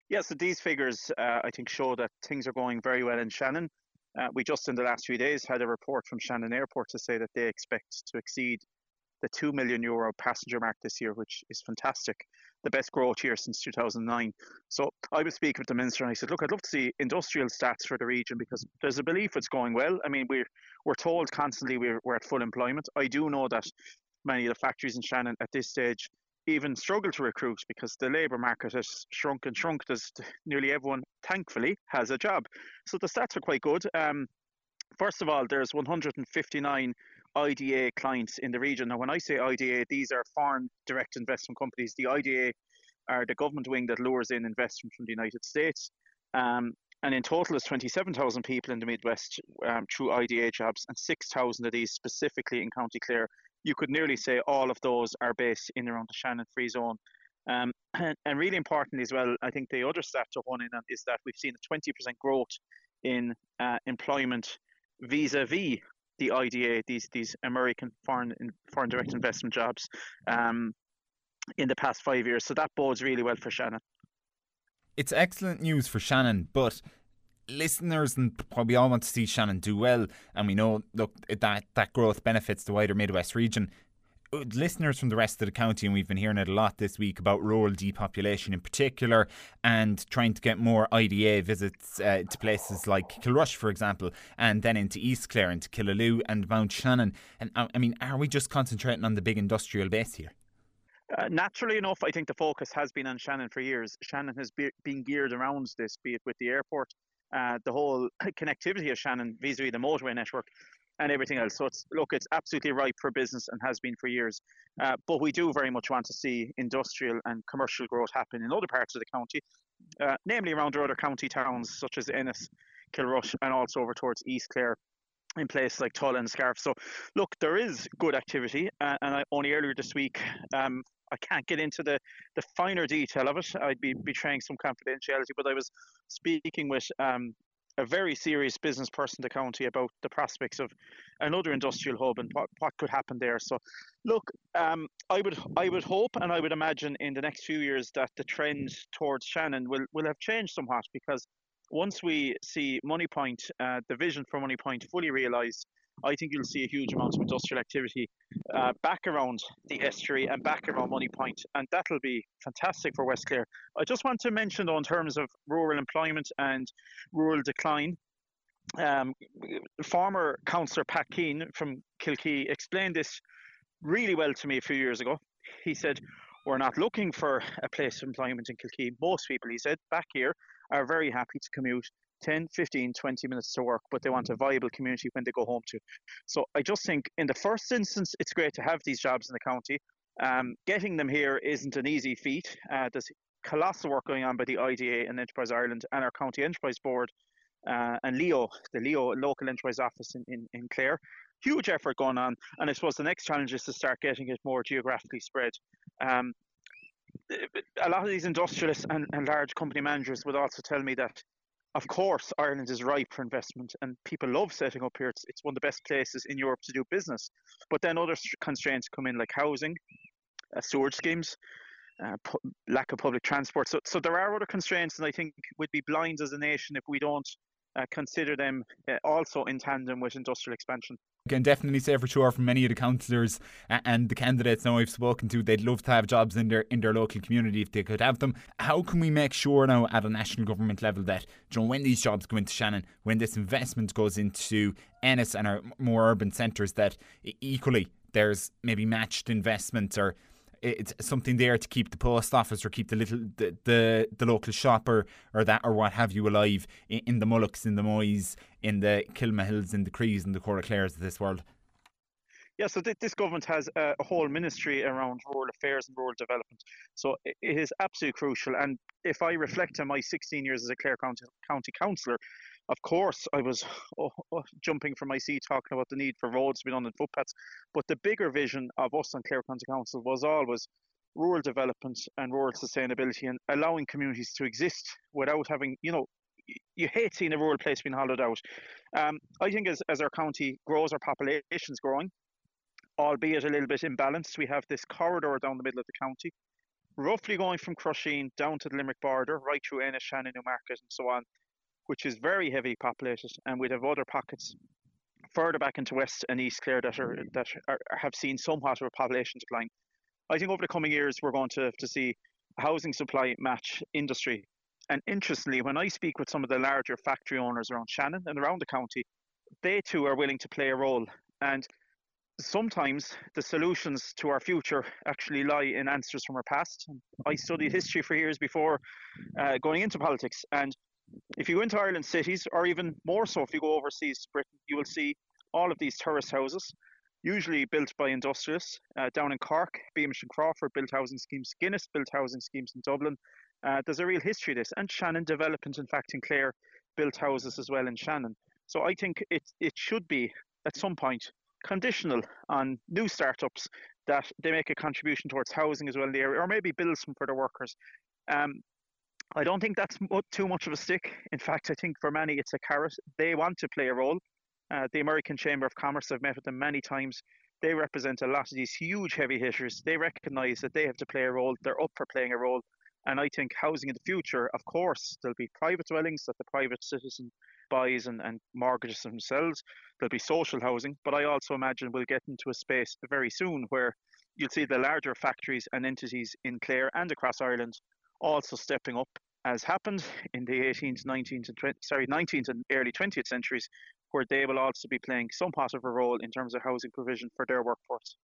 Yeah, so these figures, I think, show that things are going very well in Shannon. We just in the last few days had a report from Shannon Airport to say that they expect to exceed the €2 million passenger mark this year, which is fantastic. The best growth year since 2009. So I was speaking with the minister and I said, look, I'd love to see industrial stats for the region because there's a belief it's going well. I mean, we're told constantly we're at full employment. I do know that many of the factories in Shannon at this stage even struggle to recruit because the labour market has shrunk and shrunk. There's nearly everyone, thankfully, has a job. So the stats are quite good. First of all, there's 159 IDA clients in the region. Now, when I say IDA, these are foreign direct investment companies. The IDA are the government wing that lures in investment from the United States. And in total, there's 27,000 people in the Midwest through IDA jobs, and 6,000 of these specifically in County Clare. You could nearly say all of those are based in around the Shannon Free Zone. And really importantly as well, I think the other stat to hone in on is that we've seen a 20% growth in employment vis-a-vis the IDA, these American foreign direct investment jobs in the past 5 years. So that bodes really well for Shannon. It's excellent news for Shannon, but listeners and probably all want to see Shannon do well, and we know, look, that growth benefits the wider Midwest region. Listeners from the rest of the county, and we've been hearing it a lot this week about rural depopulation in particular, and trying to get more IDA visits to places like Kilrush, for example, and then into East Clare, into Killaloe and Mount Shannon. And I mean, are we just concentrating on the big industrial base here? Naturally enough, I think the focus has been on Shannon for years. Shannon has been geared around this, be it with the airport, the whole connectivity of Shannon vis-a-vis the motorway network and everything else. So it's absolutely ripe for business and has been for years. But we do very much want to see industrial and commercial growth happen in other parts of the county, namely around our other county towns such as Ennis, Kilrush, and also over towards East Clare, in places like Tulla and Scarf. So, look, there is good activity, and only earlier this week, I can't get into the finer detail of it. I'd be betraying some confidentiality, but I was speaking with a very serious business person in the county about the prospects of another industrial hub and what could happen there. So, look, I would hope and I would imagine in the next few years that the trend towards Shannon will have changed somewhat, because once we see Moneypoint, the vision for Moneypoint fully realised, I think you'll see a huge amount of industrial activity back around the estuary and back around Moneypoint, and that'll be fantastic for West Clare. I just want to mention, though, in terms of rural employment and rural decline, former councillor Pat Keane from Kilkee explained this really well to me a few years ago. He said, we're not looking for a place of employment in Kilkee. Most people, he said, back here are very happy to commute 10, 15, 20 minutes to work, but they want a viable community when they go home to. So I just think in the first instance, it's great to have these jobs in the county. Getting them here isn't an easy feat. There's colossal work going on by the IDA and Enterprise Ireland and our County Enterprise Board and Leo, the Leo Local Enterprise Office in Clare. Huge effort going on. And I suppose the next challenge is to start getting it more geographically spread. A lot of these industrialists and large company managers would also tell me that, of course, Ireland is ripe for investment and people love setting up here. It's one of the best places in Europe to do business. But then other constraints come in, like housing, sewage schemes, lack of public transport. So there are other constraints, and I think we'd be blind as a nation if we don't consider them also in tandem with industrial expansion. I can definitely say for sure from many of the councillors and the candidates now I've spoken to, they'd love to have jobs in their local community if they could have them. How can we make sure now at a national government level that, you know, when these jobs go into Shannon, when this investment goes into Ennis and our more urban centres, that equally there's maybe matched investment, or it's something there to keep the post office or keep the local shop or what have you alive in the Mullocks, in the Moys, in the Kilmahills, in the Crees and the Coraclares of this world? Yeah, so this government has a whole ministry around rural affairs and rural development. So it is absolutely crucial. And if I reflect on my 16 years as a Clare County councillor, of course I was jumping from my seat talking about the need for roads to be done and footpaths. But the bigger vision of us on Clare County Council was always rural development and rural sustainability, and allowing communities to exist without having, you hate seeing a rural place being hollowed out. I think as our county grows, our population's growing, albeit a little bit imbalanced. We have this corridor down the middle of the county. roughly going from Crusheen down to the Limerick border, right through Ennis, Shannon, Newmarket, and so on, which is very heavily populated, and we'd have other pockets further back into West and East Clare that have seen somewhat of a population decline. I think over the coming years we're going to see housing supply match industry. And interestingly, when I speak with some of the larger factory owners around Shannon and around the county, they too are willing to play a role. And sometimes the solutions to our future actually lie in answers from our past. I studied history for years before going into politics, and if you go into Ireland cities, or even more so if you go overseas to Britain, you will see all of these terrace houses, usually built by industrialists. Down in Cork, Beamish and Crawford built housing schemes, Guinness built housing schemes in Dublin. There's a real history of this, and Shannon Development, in fact, in Clare, built houses as well in Shannon. So I think it should be, at some point, conditional on new startups that they make a contribution towards housing as well in the area, or maybe build some for their workers. Um, I don't think that's too much of a stick. In fact, I think for many it's a carrot. They want to play a role. The American Chamber of Commerce, I've met with them many times. They represent a lot of these huge heavy hitters. They recognise that they have to play a role. They're up for playing a role. And I think housing in the future, of course, there'll be private dwellings that the private citizen buys and mortgages themselves. There'll be social housing. But I also imagine we'll get into a space very soon where you'll see the larger factories and entities in Clare and across Ireland also stepping up, as happened in the 18th, 19th, and 19th and early 20th centuries, where they will also be playing somewhat of a role in terms of housing provision for their workforce.